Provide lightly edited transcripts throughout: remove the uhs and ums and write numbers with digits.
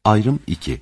Ayrım 2.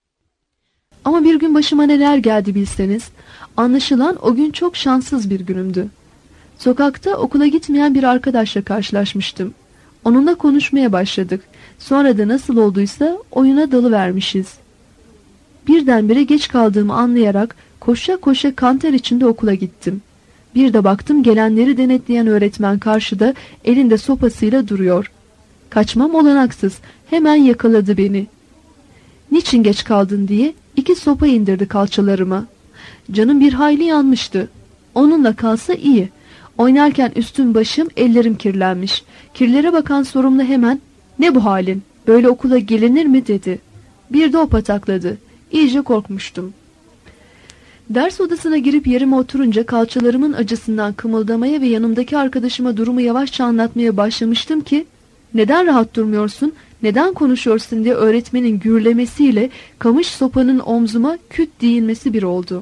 Ama bir gün başıma neler geldi bilseniz. Anlaşılan o gün çok şanssız bir günümdü. Sokakta okula gitmeyen bir arkadaşla karşılaşmıştım. Onunla konuşmaya başladık. Sonra da nasıl olduysa oyuna dalıvermişiz. Birdenbire geç kaldığımı anlayarak koşa koşa kanter içinde okula gittim. Bir de baktım gelenleri denetleyen öğretmen karşıda elinde sopasıyla duruyor. Kaçmam olanaksız, hemen yakaladı beni. Niçin geç kaldın diye 2 sopa indirdi kalçalarıma. Canım bir hayli yanmıştı. Onunla kalsa iyi. Oynarken üstüm başım ellerim kirlenmiş. Kirlere bakan sorumlu hemen "Ne bu halin? Böyle okula gelinir mi?" dedi. Bir de o patakladı. İyice korkmuştum. Ders odasına girip yerime oturunca kalçalarımın acısından kımıldamaya ve yanımdaki arkadaşıma durumu yavaşça anlatmaya başlamıştım ki "Neden rahat durmuyorsun, neden konuşuyorsun?" diye öğretmenin gürlemesiyle kamış sopanın omzuma küt değinmesi bir oldu.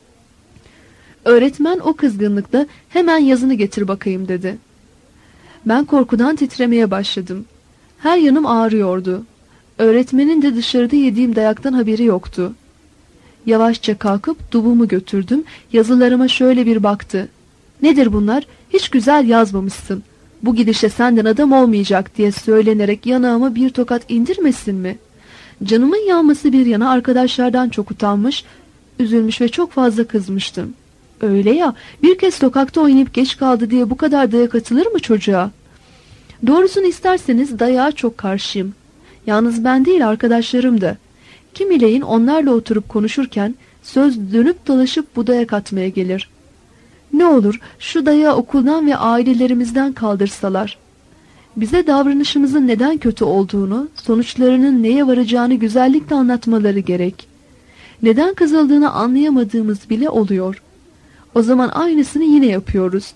Öğretmen o kızgınlıkla "Hemen yazını getir bakayım." dedi. Ben korkudan titremeye başladım. Her yanım ağrıyordu. Öğretmenin de dışarıda yediğim dayaktan haberi yoktu. Yavaşça kalkıp dubumu götürdüm. Yazılarıma şöyle bir baktı. "Nedir bunlar? Hiç güzel yazmamışsın. Bu gidişle senden adam olmayacak" diye söylenerek yanağıma bir tokat indirmesin mi? Canımın yanması bir yana arkadaşlardan çok utanmış, üzülmüş ve çok fazla kızmıştım. Öyle ya, bir kez sokakta oynayıp geç kaldı diye bu kadar dayak atılır mı çocuğa? Doğrusunu isterseniz dayağa çok karşıyım. Yalnız ben değil, arkadaşlarım da. Kimileyin onlarla oturup konuşurken söz dönüp dolaşıp bu dayak atmaya gelir. Ne olur şu dayağı okuldan ve ailelerimizden kaldırsalar. Bize davranışımızın neden kötü olduğunu, sonuçlarının neye varacağını güzellikle anlatmaları gerek. Neden kızıldığını anlayamadığımız bile oluyor. O zaman aynısını yine yapıyoruz.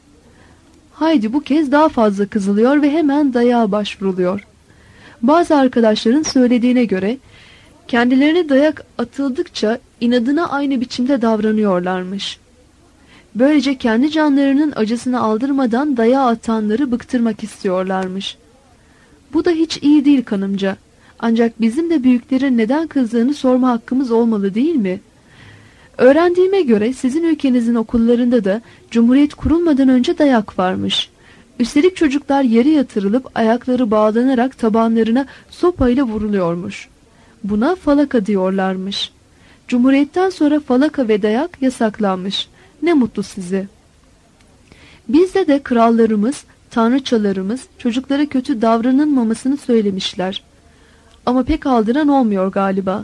Haydi bu kez daha fazla kızılıyor ve hemen dayağa başvuruluyor. Bazı arkadaşların söylediğine göre kendilerine dayak atıldıkça inadına aynı biçimde davranıyorlarmış. Böylece kendi canlarının acısını aldırmadan dayağı atanları bıktırmak istiyorlarmış. Bu da hiç iyi değil kanımca. Ancak bizim de büyüklerin neden kızdığını sorma hakkımız olmalı değil mi? Öğrendiğime göre sizin ülkenizin okullarında da Cumhuriyet kurulmadan önce dayak varmış. Üstelik çocuklar yere yatırılıp ayakları bağlanarak tabanlarına sopayla vuruluyormuş. Buna falaka diyorlarmış. Cumhuriyetten sonra falaka ve dayak yasaklanmış. Ne mutlu size. Bizde de krallarımız, tanrıçalarımız çocuklara kötü davranılmamasını söylemişler. Ama pek aldıran olmuyor galiba.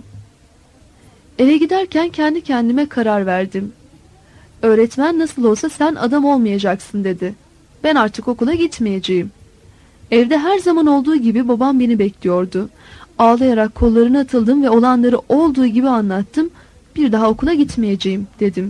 Eve giderken kendi kendime karar verdim. Öğretmen nasıl olsa sen adam olmayacaksın dedi. Ben artık okula gitmeyeceğim. Evde her zaman olduğu gibi babam beni bekliyordu. Ağlayarak kollarına atıldım ve olanları olduğu gibi anlattım. Bir daha okula gitmeyeceğim dedim.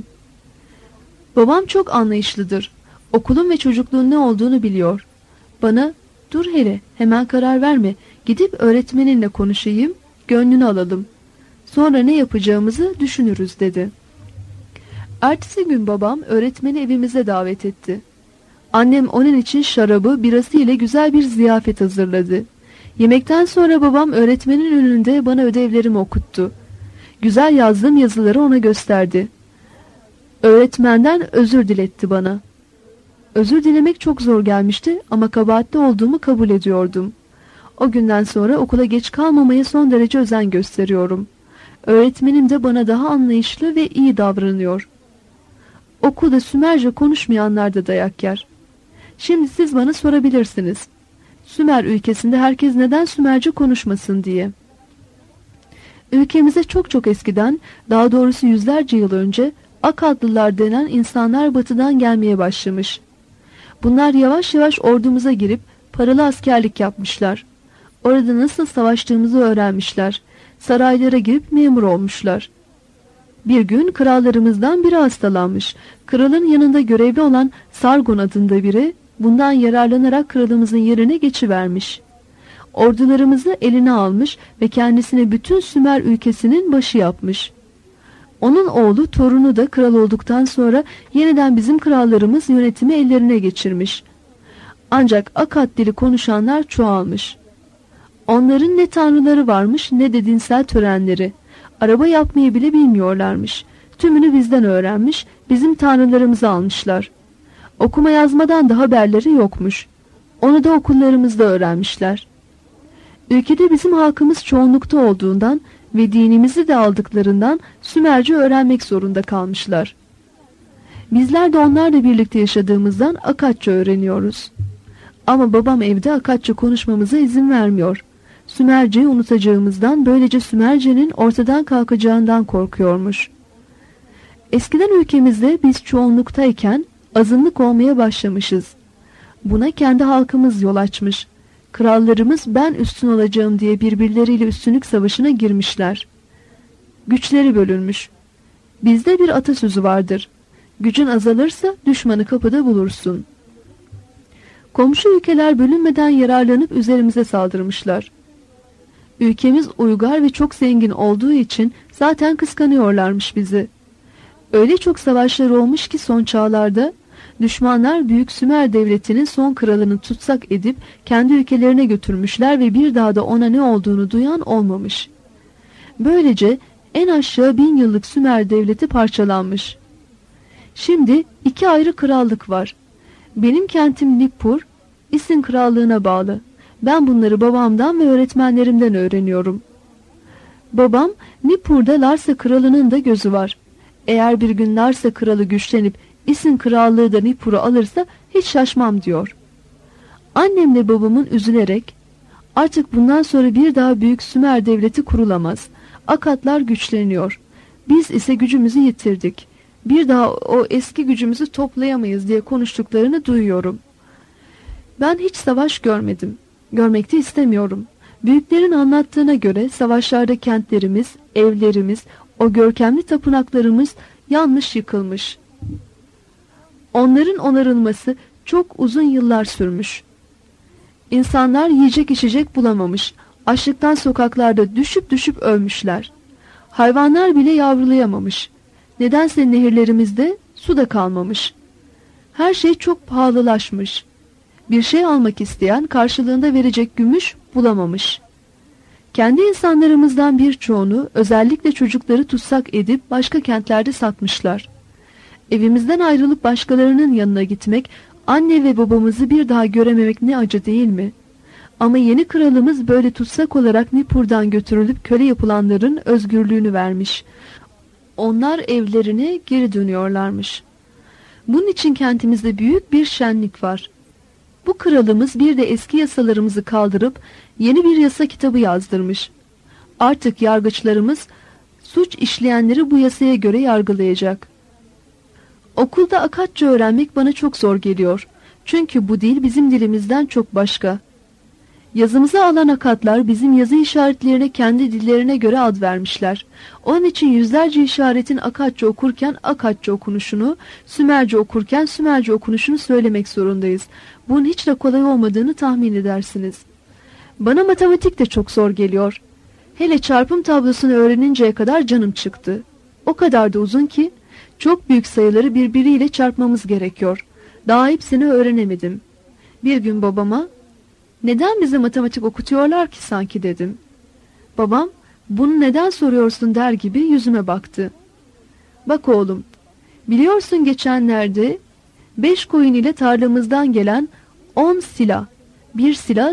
Babam çok anlayışlıdır. Okulun ve çocukluğun ne olduğunu biliyor. Bana dur hele, hemen karar verme, gidip öğretmeninle konuşayım, gönlünü alalım. Sonra ne yapacağımızı düşünürüz dedi. Ertesi gün babam öğretmeni evimize davet etti. Annem onun için şarabı, birası ile güzel bir ziyafet hazırladı. Yemekten sonra babam öğretmenin önünde bana ödevlerimi okuttu. Güzel yazdığım yazıları ona gösterdi. Öğretmenden özür diletti bana. Özür dilemek çok zor gelmişti ama kabahatli olduğumu kabul ediyordum. O günden sonra okula geç kalmamaya son derece özen gösteriyorum. Öğretmenim de bana daha anlayışlı ve iyi davranıyor. Okulda Sümerce konuşmayanlar da dayak yer. Şimdi siz bana sorabilirsiniz. Sümer ülkesinde herkes neden Sümerce konuşmasın diye. Ülkemize çok çok eskiden, daha doğrusu yüzlerce yıl önce Akadlılar denen insanlar batıdan gelmeye başlamış. Bunlar yavaş yavaş ordumuza girip paralı askerlik yapmışlar. Orada nasıl savaştığımızı öğrenmişler. Saraylara girip memur olmuşlar. Bir gün krallarımızdan biri hastalanmış. Kralın yanında görevli olan Sargon adında biri bundan yararlanarak kralımızın yerine geçivermiş. Ordularımızı eline almış ve kendisine bütün Sümer ülkesinin başı yapmış. Onun oğlu, torunu da kral olduktan sonra yeniden bizim krallarımız yönetimi ellerine geçirmiş. Ancak Akad dili konuşanlar çoğalmış. Onların ne tanrıları varmış ne de dinsel törenleri. Araba yapmayı bile bilmiyorlarmış. Tümünü bizden öğrenmiş, bizim tanrılarımızı almışlar. Okuma yazmadan da haberleri yokmuş. Onu da okullarımızda öğrenmişler. Ülkede bizim halkımız çoğunlukta olduğundan ve dinimizi de aldıklarından Sümerce öğrenmek zorunda kalmışlar. Bizler de onlarla birlikte yaşadığımızdan Akatça öğreniyoruz. Ama babam evde Akatça konuşmamıza izin vermiyor. Sümerce'yi unutacağımızdan, böylece Sümerce'nin ortadan kalkacağından korkuyormuş. Eskiden ülkemizde biz çoğunluktayken azınlık olmaya başlamışız. Buna kendi halkımız yol açmış. Krallarımız ben üstün olacağım diye birbirleriyle üstünlük savaşına girmişler. Güçleri bölünmüş. Bizde bir atasözü vardır. Gücün azalırsa düşmanı kapıda bulursun. Komşu ülkeler bölünmeden yararlanıp üzerimize saldırmışlar. Ülkemiz uygar ve çok zengin olduğu için zaten kıskanıyorlarmış bizi. Öyle çok savaşlar olmuş ki son çağlarda düşmanlar Büyük Sümer Devleti'nin son kralını tutsak edip kendi ülkelerine götürmüşler ve bir daha da ona ne olduğunu duyan olmamış. Böylece en aşağı 1000 yıllık Sümer Devleti parçalanmış. Şimdi 2 ayrı krallık var. Benim kentim Nippur, İsin krallığına bağlı. Ben bunları babamdan ve öğretmenlerimden öğreniyorum. Babam, Nippur'da Larsa kralının da gözü var. Eğer bir gün Larsa kralı güçlenip İsin krallığı da Nippur'u alırsa hiç şaşmam diyor. Annemle babamın üzülerek, artık bundan sonra bir daha Büyük Sümer Devleti kurulamaz. Akatlar güçleniyor. Biz ise gücümüzü yitirdik. Bir daha o eski gücümüzü toplayamayız diye konuştuklarını duyuyorum. Ben hiç savaş görmedim. Görmek de istemiyorum. Büyüklerin anlattığına göre savaşlarda kentlerimiz, evlerimiz, o görkemli tapınaklarımız yanmış yıkılmış. Onların onarılması çok uzun yıllar sürmüş. İnsanlar yiyecek içecek bulamamış. Açlıktan sokaklarda düşüp düşüp ölmüşler. Hayvanlar bile yavrulayamamış. Nedense nehirlerimizde su da kalmamış. Her şey çok pahalılaşmış. Bir şey almak isteyen karşılığında verecek gümüş bulamamış. Kendi insanlarımızdan birçoğunu, özellikle çocukları tutsak edip başka kentlerde satmışlar. Evimizden ayrılıp başkalarının yanına gitmek, anne ve babamızı bir daha görememek ne acı değil mi? Ama yeni kralımız böyle tutsak olarak Nippur'dan götürülüp köle yapılanların özgürlüğünü vermiş. Onlar evlerine geri dönüyorlarmış. Bunun için kentimizde büyük bir şenlik var. Bu kralımız bir de eski yasalarımızı kaldırıp yeni bir yasa kitabı yazdırmış. Artık yargıçlarımız suç işleyenleri bu yasaya göre yargılayacak. Okulda Akatça öğrenmek bana çok zor geliyor. Çünkü bu dil bizim dilimizden çok başka. Yazımızı alan Akatlar bizim yazı işaretlerine kendi dillerine göre ad vermişler. Onun için yüzlerce işaretin Akatça okurken Akatça okunuşunu, Sümerce okurken Sümerce okunuşunu söylemek zorundayız. Bunun hiç de kolay olmadığını tahmin edersiniz. Bana matematik de çok zor geliyor. Hele çarpım tablosunu öğreninceye kadar canım çıktı. O kadar da uzun ki çok büyük sayıları birbiriyle çarpmamız gerekiyor. Daha hepsini öğrenemedim. Bir gün babama, "Neden bize matematik okutuyorlar ki sanki?" dedim. Babam, "Bunu neden soruyorsun?" der gibi yüzüme baktı. "Bak oğlum, biliyorsun geçenlerde 5 koyun ile tarlamızdan gelen 10 sila, bir sila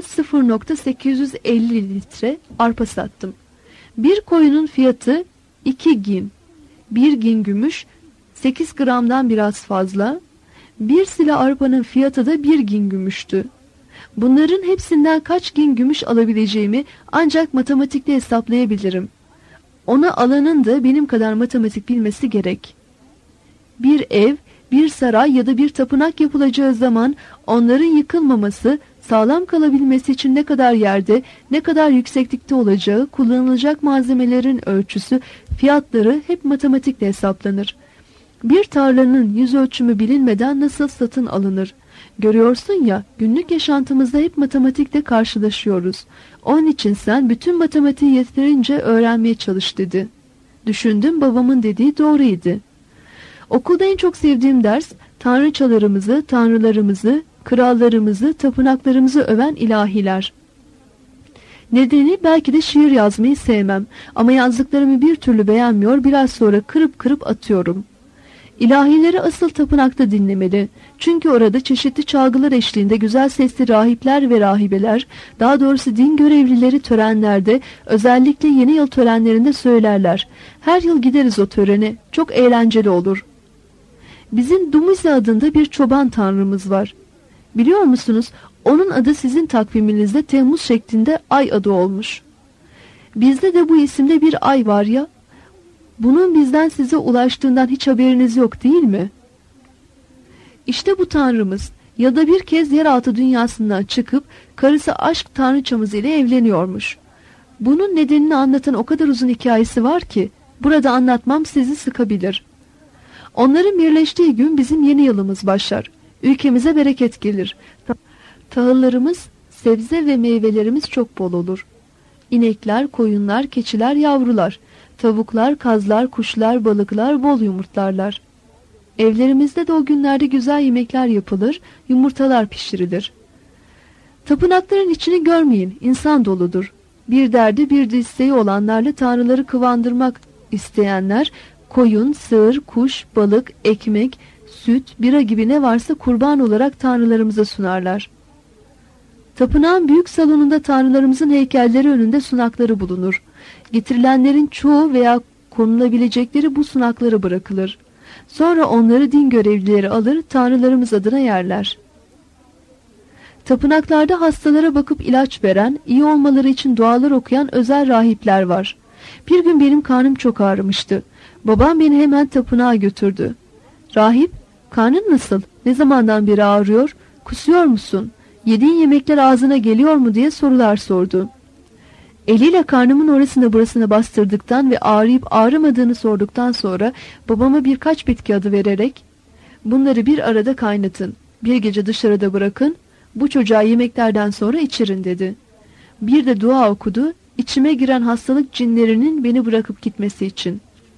0,850 litre arpa sattım. Bir koyunun fiyatı 2 gin, 1 gin gümüş, 8 gramdan biraz fazla, bir sila arpanın fiyatı da 1 gin gümüştü. Bunların hepsinden kaç gin gümüş alabileceğimi ancak matematikte hesaplayabilirim. Ona alanın da benim kadar matematik bilmesi gerek. Bir ev, bir saray ya da bir tapınak yapılacağı zaman onların yıkılmaması, sağlam kalabilmesi için ne kadar yerde, ne kadar yükseklikte olacağı, kullanılacak malzemelerin ölçüsü, fiyatları hep matematikle hesaplanır. Bir tarlanın yüz ölçümü bilinmeden nasıl satın alınır? Görüyorsun ya, günlük yaşantımızda hep matematikle karşılaşıyoruz. Onun için sen bütün matematiği yeterince öğrenmeye çalış dedi. Düşündüm, babamın dediği doğruydu. Okulda en çok sevdiğim ders, tanrıçalarımızı, tanrılarımızı, krallarımızı, tapınaklarımızı öven ilahiler. Nedeni belki de şiir yazmayı sevmem ama yazdıklarımı bir türlü beğenmiyor, biraz sonra kırıp kırıp atıyorum. İlahileri asıl tapınakta dinlemeli. Çünkü orada çeşitli çalgılar eşliğinde güzel sesli rahipler ve rahibeler, daha doğrusu din görevlileri törenlerde, özellikle yeni yıl törenlerinde söylerler. Her yıl gideriz o törene. Çok eğlenceli olur. Bizim Dumuzi adında bir çoban tanrımız var. Biliyor musunuz? Onun adı sizin takviminizde Temmuz şeklinde ay adı olmuş. Bizde de bu isimde bir ay var ya. Bunun bizden size ulaştığından hiç haberiniz yok değil mi? İşte bu tanrımız ya da bir kez yeraltı dünyasından çıkıp karısı aşk tanrıçamız ile evleniyormuş. Bunun nedenini anlatan o kadar uzun hikayesi var ki burada anlatmam sizi sıkabilir. Onların birleştiği gün bizim yeni yılımız başlar. Ülkemize bereket gelir. Tahıllarımız, sebze ve meyvelerimiz çok bol olur. İnekler, koyunlar, keçiler, yavrular, tavuklar, kazlar, kuşlar, balıklar bol yumurtlarlar. Evlerimizde de o günlerde güzel yemekler yapılır, yumurtalar pişirilir. Tapınakların içini görmeyin, insan doludur. Bir derdi bir de isteği olanlarla tanrıları kıvandırmak isteyenler, koyun, sığır, kuş, balık, ekmek, süt, bira gibi ne varsa kurban olarak tanrılarımıza sunarlar. Tapınağın büyük salonunda tanrılarımızın heykelleri önünde sunakları bulunur. Getirilenlerin çoğu veya konulabilecekleri bu sunaklara bırakılır. Sonra onları din görevlileri alır, tanrılarımız adına yerler. Tapınaklarda hastalara bakıp ilaç veren, iyi olmaları için dualar okuyan özel rahipler var. Bir gün benim karnım çok ağrımıştı. Babam beni hemen tapınağa götürdü. Rahip, karnın nasıl? Ne zamandan beri ağrıyor? Kusuyor musun? Yediğin yemekler ağzına geliyor mu diye sorular sordu. Eliyle karnımın orasına burasına bastırdıktan ve ağrıyıp ağrımadığını sorduktan sonra babama birkaç bitki adı vererek bunları bir arada kaynatın, bir gece dışarıda bırakın, bu çocuğa yemeklerden sonra içirin dedi. Bir de dua okudu, içime giren hastalık cinlerinin beni bırakıp gitmesi için.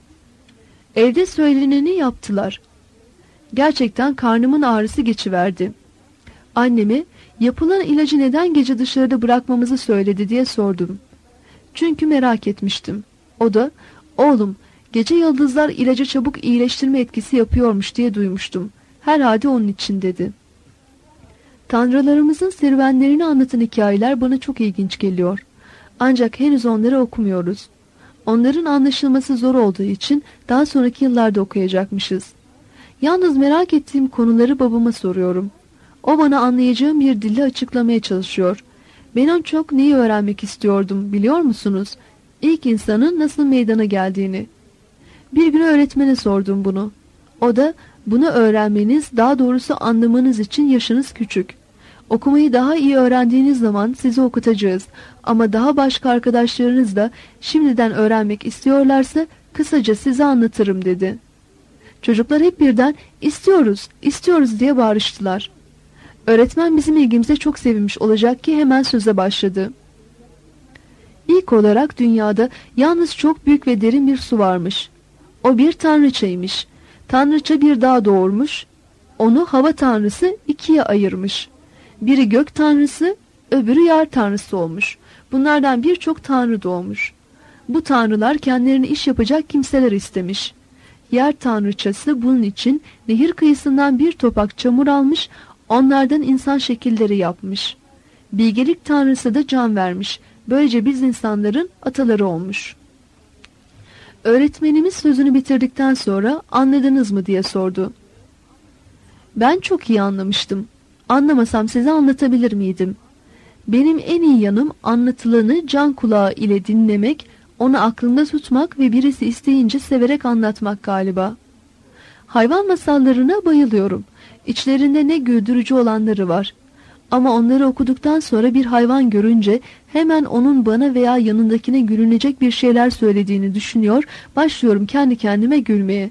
Evde söyleneni yaptılar. Gerçekten karnımın ağrısı geçiverdi. Anneme yapılan ilacı neden gece dışarıda bırakmamızı söyledi diye sordum. Çünkü merak etmiştim. O da, oğlum gece yıldızlar ilacı çabuk iyileştirme etkisi yapıyormuş diye duymuştum. Herhalde onun için dedi. Tanrılarımızın serüvenlerini anlatan hikayeler bana çok ilginç geliyor. Ancak henüz onları okumuyoruz. Onların anlaşılması zor olduğu için daha sonraki yıllarda okuyacakmışız. Yalnız merak ettiğim konuları babama soruyorum. O bana anlayacağım bir dille açıklamaya çalışıyor. Ben en çok neyi öğrenmek istiyordum biliyor musunuz? İlk insanın nasıl meydana geldiğini. Bir gün öğretmene sordum bunu. O da bunu öğrenmeniz, daha doğrusu anlamanız için yaşınız küçük. Okumayı daha iyi öğrendiğiniz zaman sizi okutacağız. Ama daha başka arkadaşlarınız da şimdiden öğrenmek istiyorlarsa kısaca size anlatırım dedi. Çocuklar hep birden istiyoruz, istiyoruz diye bağırıştılar. Öğretmen bizim ilgimize çok sevinmiş olacak ki hemen söze başladı. İlk olarak dünyada yalnız çok büyük ve derin bir su varmış. O bir tanrıçaymış. Tanrıça bir dağ doğurmuş. Onu hava tanrısı ikiye ayırmış. Biri gök tanrısı, öbürü yer tanrısı olmuş. Bunlardan birçok tanrı doğmuş. Bu tanrılar kendilerine iş yapacak kimseler istemiş. Yer tanrıçası bunun için nehir kıyısından bir topak çamur almış, onlardan insan şekilleri yapmış. Bilgelik tanrısı da can vermiş. Böylece biz insanların ataları olmuş. Öğretmenimiz sözünü bitirdikten sonra anladınız mı diye sordu. Ben çok iyi anlamıştım. Anlamasam size anlatabilir miydim? Benim en iyi yanım anlatılanı can kulağı ile dinlemek, onu aklında tutmak ve birisi isteyince severek anlatmak galiba. Hayvan masallarına bayılıyorum. İçlerinde ne güldürücü olanları var. Ama onları okuduktan sonra bir hayvan görünce hemen onun bana veya yanındakine gülünecek bir şeyler söylediğini düşünüyor, başlıyorum kendi kendime gülmeye.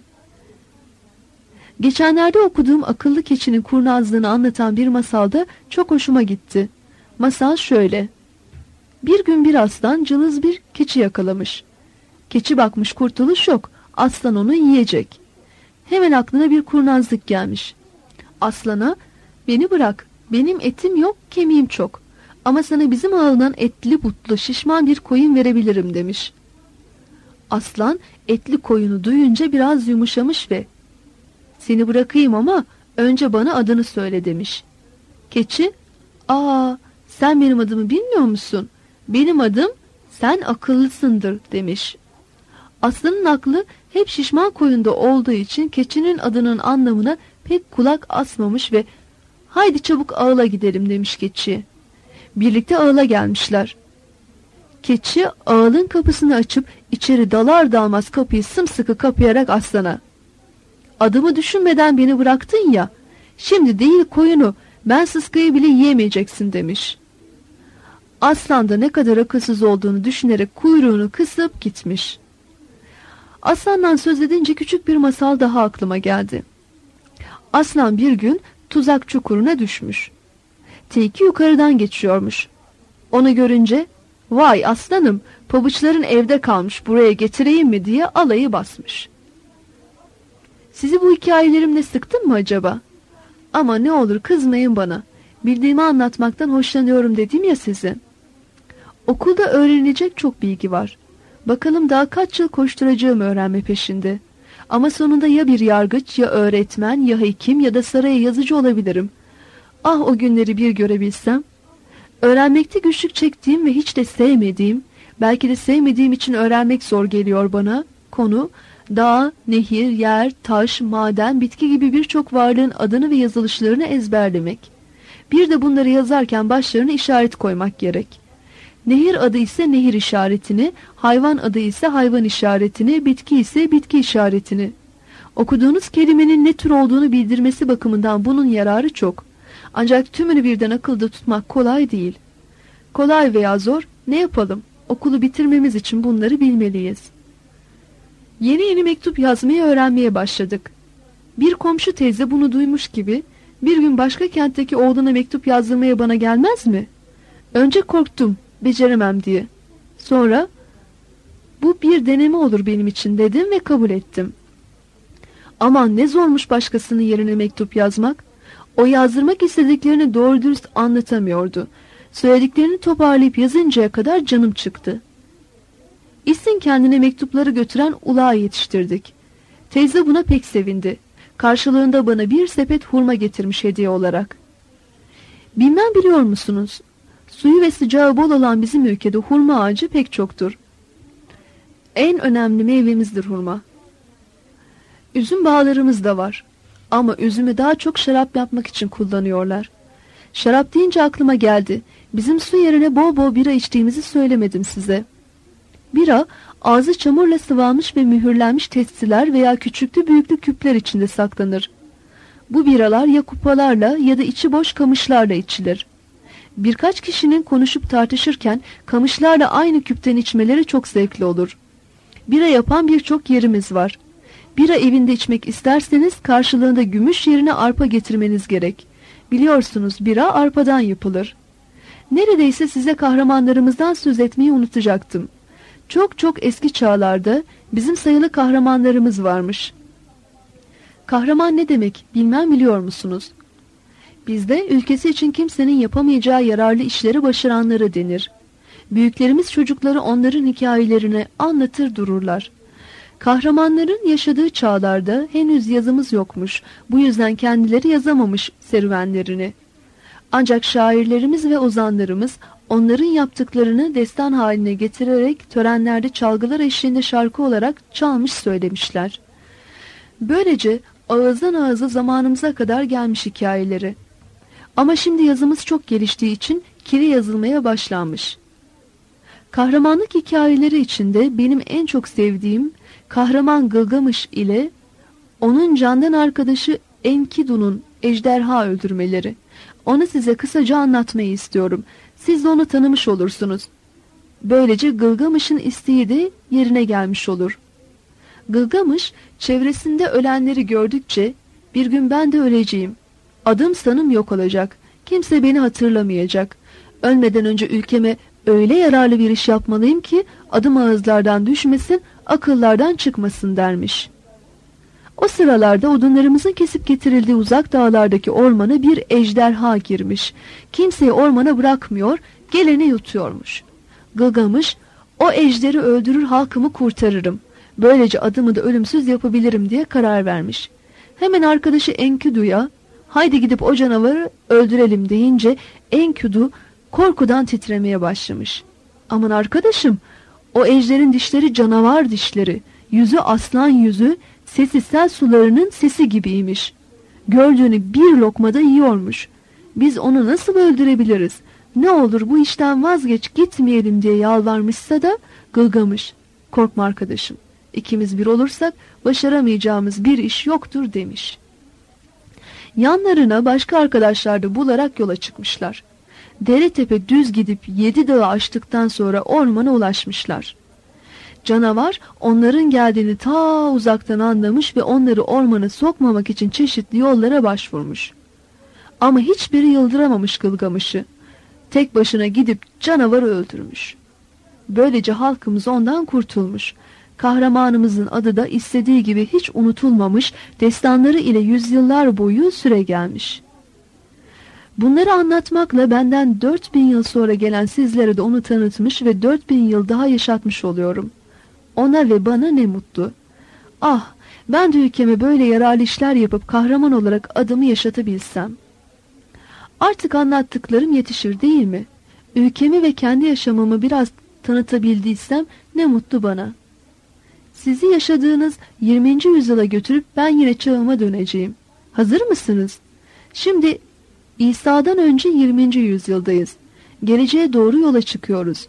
Geçenlerde okuduğum akıllı keçinin kurnazlığını anlatan bir masalda çok hoşuma gitti. Masal şöyle. Bir gün bir aslan cılız bir keçi yakalamış. Keçi bakmış kurtuluş yok, aslan onu yiyecek. Hemen aklına bir kurnazlık gelmiş. Aslana, beni bırak, benim etim yok, kemiğim çok. Ama sana bizim ağından etli butlu şişman bir koyun verebilirim demiş. Aslan etli koyunu duyunca biraz yumuşamış ve seni bırakayım ama önce bana adını söyle demiş. Keçi, aa sen benim adımı bilmiyor musun? Benim adım sen akıllısındır demiş. Aslanın aklı hep şişman koyunda olduğu için keçinin adının anlamına pek kulak asmamış ve haydi çabuk ağıla gidelim demiş keçi. Birlikte ağıla gelmişler. Keçi ağılın kapısını açıp içeri dalar dalmaz kapıyı sımsıkı kapayarak aslana, adımı düşünmeden beni bıraktın ya, şimdi değil koyunu ben sıskayı bile yiyemeyeceksin demiş. Aslan da ne kadar akılsız olduğunu düşünerek kuyruğunu kısıp gitmiş. Aslandan söz edince küçük bir masal daha aklıma geldi. Aslan bir gün tuzak çukuruna düşmüş. Tilki yukarıdan geçiyormuş. Onu görünce vay aslanım pabuçların evde kalmış buraya getireyim mi diye alayı basmış. Sizi bu hikayelerimle sıktım mı acaba? Ama ne olur kızmayın bana. Bildiğimi anlatmaktan hoşlanıyorum dedim ya size. Okulda öğrenilecek çok bilgi var. Bakalım daha kaç yıl koşturacağım öğrenme peşinde. Ama sonunda ya bir yargıç, ya öğretmen, ya hekim ya da saraya yazıcı olabilirim. Ah o günleri bir görebilsem. Öğrenmekte güçlük çektiğim ve hiç de sevmediğim, belki de sevmediğim için öğrenmek zor geliyor bana, konu, dağ, nehir, yer, taş, maden, bitki gibi birçok varlığın adını ve yazılışlarını ezberlemek. Bir de bunları yazarken başlarına işaret koymak gerek. Nehir adı ise nehir işaretini, hayvan adı ise hayvan işaretini, bitki ise bitki işaretini. Okuduğunuz kelimenin ne tür olduğunu bildirmesi bakımından bunun yararı çok. Ancak tümünü birden akılda tutmak kolay değil. Kolay veya zor, ne yapalım? Okulu bitirmemiz için bunları bilmeliyiz. Yeni mektup yazmayı öğrenmeye başladık. Bir komşu teyze bunu duymuş gibi, bir gün başka kentteki oğluna mektup yazdırmaya bana gelmez mi? Önce korktum, beceremem diye. Sonra, bu bir deneme olur benim için dedim ve kabul ettim. Aman ne zormuş başkasının yerine mektup yazmak. O yazdırmak istediklerini doğru dürüst anlatamıyordu. Söylediklerini toparlayıp yazıncaya kadar canım çıktı. İs'in kendine mektupları götüren ulağı yetiştirdik. Teyze buna pek sevindi. Karşılığında bana bir sepet hurma getirmiş hediye olarak. Bilmem biliyor musunuz? Suyu ve sıcağı bol olan bizim ülkede hurma ağacı pek çoktur. En önemli meyvemizdir hurma. Üzüm bağlarımız da var. Ama üzümü daha çok şarap yapmak için kullanıyorlar. Şarap deyince aklıma geldi. Bizim su yerine bol bol bira içtiğimizi söylemedim size. Bira, ağzı çamurla sıvanmış ve mühürlenmiş testiler veya küçüklü büyüklü küpler içinde saklanır. Bu biralar ya kupalarla ya da içi boş kamışlarla içilir. Birkaç kişinin konuşup tartışırken kamışlarla aynı küpten içmeleri çok zevkli olur. Bira yapan birçok yerimiz var. Bira evinde içmek isterseniz karşılığında gümüş yerine arpa getirmeniz gerek. Biliyorsunuz bira arpadan yapılır. Neredeyse size kahramanlarımızdan söz etmeyi unutacaktım. Çok çok eski çağlarda bizim sayılı kahramanlarımız varmış. Kahraman ne demek bilmem biliyor musunuz? Bizde ülkesi için kimsenin yapamayacağı yararlı işleri başaranları denir. Büyüklerimiz çocukları onların hikayelerini anlatır dururlar. Kahramanların yaşadığı çağlarda henüz yazımız yokmuş, bu yüzden kendileri yazamamış serüvenlerini. Ancak şairlerimiz ve ozanlarımız onların yaptıklarını destan haline getirerek törenlerde çalgılar eşliğinde şarkı olarak çalmış söylemişler. Böylece ağızdan ağıza zamanımıza kadar gelmiş hikayeleri. Ama şimdi yazımız çok geliştiği için kiri yazılmaya başlanmış. Kahramanlık hikayeleri içinde benim en çok sevdiğim kahraman Gılgamış ile onun candan arkadaşı Enkidu'nun ejderha öldürmeleri. Onu size kısaca anlatmayı istiyorum. Siz de onu tanımış olursunuz. Böylece Gılgamış'ın isteği de yerine gelmiş olur. Gılgamış çevresinde ölenleri gördükçe bir gün ben de öleceğim. Adım sanım yok olacak. Kimse beni hatırlamayacak. Ölmeden önce ülkeme öyle yararlı bir iş yapmalıyım ki adım ağızlardan düşmesin, akıllardan çıkmasın dermiş. O sıralarda odunlarımızın kesip getirildiği uzak dağlardaki ormana bir ejderha girmiş. Kimseyi ormana bırakmıyor, geleni yutuyormuş. Gılgamış, o ejderi öldürür halkımı kurtarırım. Böylece adımı da ölümsüz yapabilirim diye karar vermiş. Hemen arkadaşı Enkidu'ya haydi gidip o canavarı öldürelim deyince Enkidu korkudan titremeye başlamış. Aman arkadaşım, o ejderin dişleri canavar dişleri, yüzü aslan yüzü, sesi sel sularının sesi gibiymiş. Gördüğünü bir lokmada yiyormuş. Biz onu nasıl öldürebiliriz? Ne olur bu işten vazgeç, gitmeyelim diye yalvarmışsa da Gılgamış, korkma arkadaşım, İkimiz bir olursak başaramayacağımız bir iş yoktur demiş. Yanlarına başka arkadaşlar da bularak yola çıkmışlar. Dere tepe düz gidip 7 dağı aştıktan sonra ormana ulaşmışlar. Canavar onların geldiğini ta uzaktan anlamış ve onları ormana sokmamak için çeşitli yollara başvurmuş. Ama hiçbiri yıldıramamış Gılgamış'ı. Tek başına gidip canavarı öldürmüş. Böylece halkımız ondan kurtulmuş. Kahramanımızın adı da istediği gibi hiç unutulmamış, destanları ile yüzyıllar boyu süre gelmiş. Bunları anlatmakla benden 4000 yıl sonra gelen sizlere de onu tanıtmış ve 4000 yıl daha yaşatmış oluyorum. Ona ve bana ne mutlu. Ah, ben de ülkeme böyle yararlı işler yapıp kahraman olarak adımı yaşatabilsem. Artık anlattıklarım yetişir değil mi? Ülkemi ve kendi yaşamımı biraz tanıtabildiysem ne mutlu bana. Sizi yaşadığınız 20. yüzyıla götürüp ben yine çağıma döneceğim. Hazır mısınız? Şimdi İsa'dan önce 20. yüzyıldayız. Geleceğe doğru yola çıkıyoruz.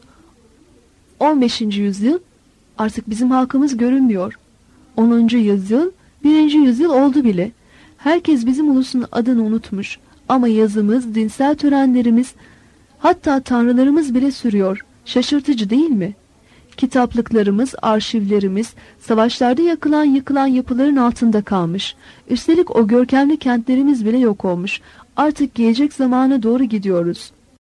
15. yüzyıl artık bizim halkımız görünmüyor. 10. yüzyıl, 1. yüzyıl oldu bile. Herkes bizim ulusun adını unutmuş. Ama yazımız, dinsel törenlerimiz, hatta tanrılarımız bile sürüyor. Şaşırtıcı değil mi? Kitaplıklarımız, arşivlerimiz, savaşlarda yakılan yıkılan yapıların altında kalmış. Üstelik o görkemli kentlerimiz bile yok olmuş. Artık gelecek zamana doğru gidiyoruz.